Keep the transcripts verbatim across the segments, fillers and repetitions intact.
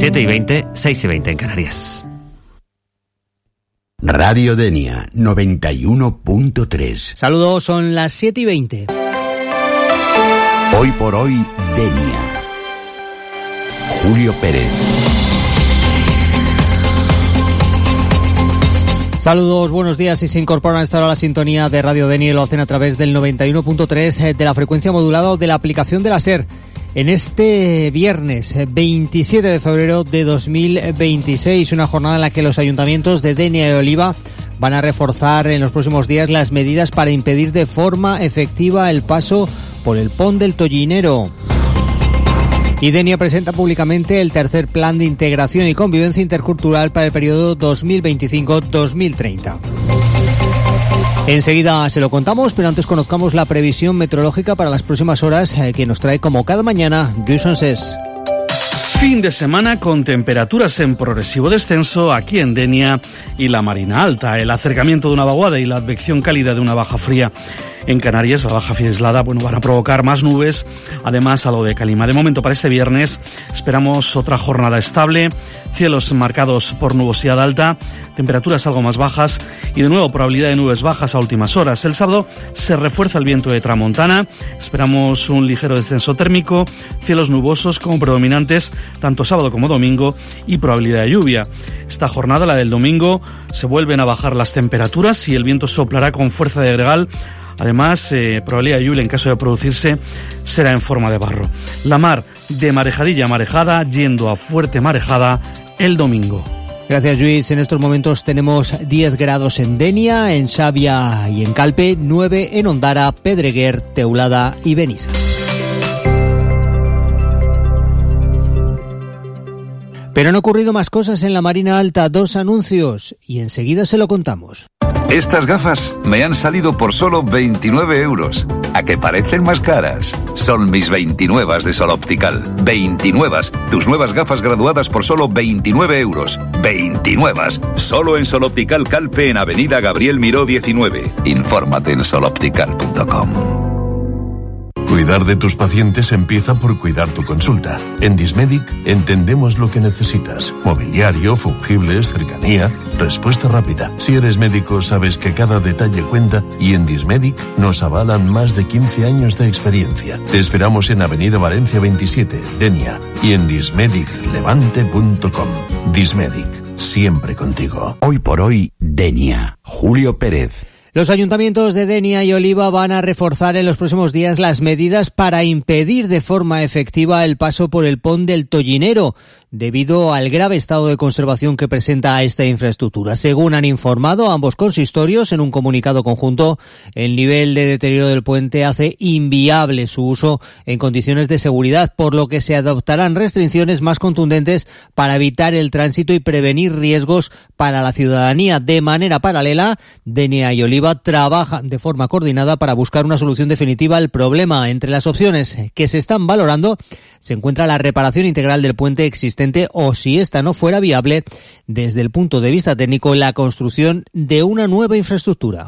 siete y veinte, seis y veinte en Canarias. Radio Denia noventa y uno punto tres. Saludos, son las siete y veinte. Hoy por hoy, Denia. Julio Pérez. Saludos, buenos días. Si se incorporan a esta hora a la sintonía de Radio Denia y lo hacen a través del noventa y uno punto tres de la frecuencia modulada o de la aplicación de la SER. En este viernes veintisiete de febrero de dos mil veintiséis, una jornada en la que los ayuntamientos de Denia y Oliva van a reforzar en los próximos días las medidas para impedir de forma efectiva el paso por el Pont del Tollinero. Y Denia presenta públicamente el tercer plan de integración y convivencia intercultural para el periodo dos mil veinticinco a dos mil treinta. Enseguida se lo contamos, pero antes conozcamos la previsión meteorológica para las próximas horas eh, que nos trae como cada mañana Lluís Francés. Fin de semana con temperaturas en progresivo descenso aquí en Denia y la Marina Alta. El acercamiento de una vaguada y la advección cálida de una baja fría en Canarias, la baja fría aislada, bueno, van a provocar más nubes, además algo de calima. De momento, para este viernes esperamos otra jornada estable, cielos marcados por nubosidad alta, temperaturas algo más bajas y de nuevo probabilidad de nubes bajas a últimas horas. El sábado se refuerza el viento de tramontana, esperamos un ligero descenso térmico, cielos nubosos como predominantes tanto sábado como domingo y probabilidad de lluvia. Esta jornada, la del domingo, se vuelven a bajar las temperaturas y el viento soplará con fuerza de gregal. Además, eh, probabilidad de lluvia en caso de producirse será en forma de barro. La mar de marejadilla a marejada, yendo a fuerte marejada el domingo. Gracias, Lluís. En estos momentos tenemos diez grados en Denia, en Xavia y en Calpe, nueve en Ondara, Pedreguer, Teulada y Benissa. Pero han ocurrido más cosas en la Marina Alta, dos anuncios, y enseguida se lo contamos. Estas gafas me han salido por solo veintinueve euros. ¿A que parecen más caras? Son mis veintinuevas de Sol Optical. veintinuevas. Tus nuevas gafas graduadas por solo veintinueve euros. veintinuevas. Solo en Sol Optical Calpe, en Avenida Gabriel Miró diecinueve. Infórmate en sol optical punto com. Cuidar de tus pacientes empieza por cuidar tu consulta. En Dismedic entendemos lo que necesitas. Mobiliario, fungibles, cercanía, respuesta rápida. Si eres médico sabes que cada detalle cuenta y en Dismedic nos avalan más de quince años de experiencia. Te esperamos en Avenida Valencia veintisiete, Denia, y en dismedic levante punto com. Dismedic, siempre contigo. Hoy por hoy, Denia. Julio Pérez. Los ayuntamientos de Denia y Oliva van a reforzar en los próximos días las medidas para impedir de forma efectiva el paso por el Pont del Tollinero, debido al grave estado de conservación que presenta esta infraestructura. Según han informado ambos consistorios en un comunicado conjunto, el nivel de deterioro del puente hace inviable su uso en condiciones de seguridad, por lo que se adoptarán restricciones más contundentes para evitar el tránsito y prevenir riesgos para la ciudadanía. De manera paralela, Denia y Oliva trabajan de forma coordinada para buscar una solución definitiva al problema. Entre las opciones que se están valorando se encuentra la reparación integral del puente existente o, si esta no fuera viable, desde el punto de vista técnico, la construcción de una nueva infraestructura.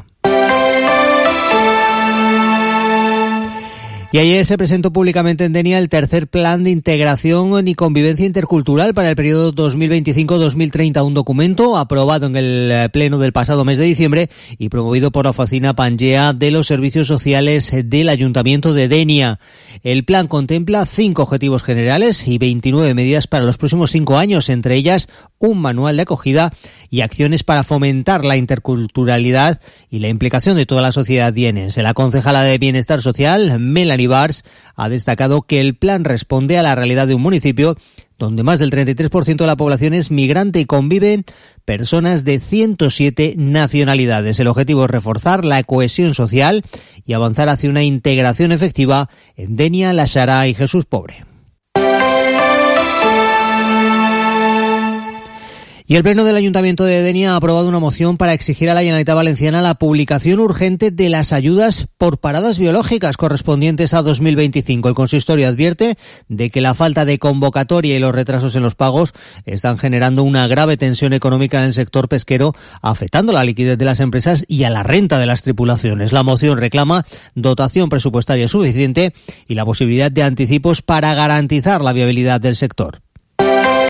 Y ayer se presentó públicamente en Denia el tercer plan de integración y convivencia intercultural para el periodo dos mil veinticinco a dos mil treinta, un documento aprobado en el pleno del pasado mes de diciembre y promovido por la oficina Pangea de los Servicios Sociales del Ayuntamiento de Denia. El plan contempla cinco objetivos generales y veintinueve medidas para los próximos cinco años, entre ellas un manual de acogida y acciones para fomentar la interculturalidad y la implicación de toda la sociedad dienense. La concejala de Bienestar Social, Melanie Bars, ha destacado que el plan responde a la realidad de un municipio donde más del treinta y tres por ciento de la población es migrante y conviven personas de ciento siete nacionalidades. El objetivo es reforzar la cohesión social y avanzar hacia una integración efectiva en Denia, La Xara y Jesús Pobre. Y el Pleno del Ayuntamiento de Denia ha aprobado una moción para exigir a la Generalitat Valenciana la publicación urgente de las ayudas por paradas biológicas correspondientes a dos mil veinticinco. El consistorio advierte de que la falta de convocatoria y los retrasos en los pagos están generando una grave tensión económica en el sector pesquero, afectando la liquidez de las empresas y a la renta de las tripulaciones. La moción reclama dotación presupuestaria suficiente y la posibilidad de anticipos para garantizar la viabilidad del sector.